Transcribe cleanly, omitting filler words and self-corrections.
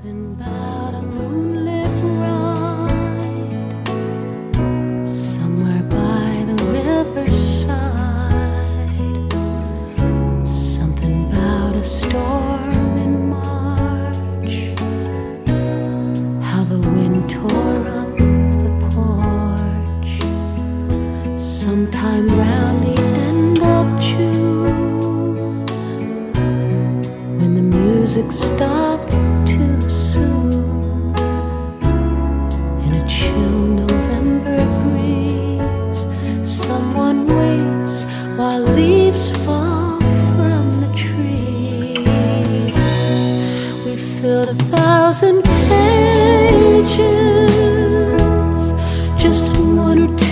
Something about a moonlit ride somewhere by the riverside. Something about a storm in March, how the wind tore up the porch. Sometime round the end of June, when the music stopped too soon, in a chill November breeze, someone waits while leaves fall from the trees. We filled 1,000 pages, just one or two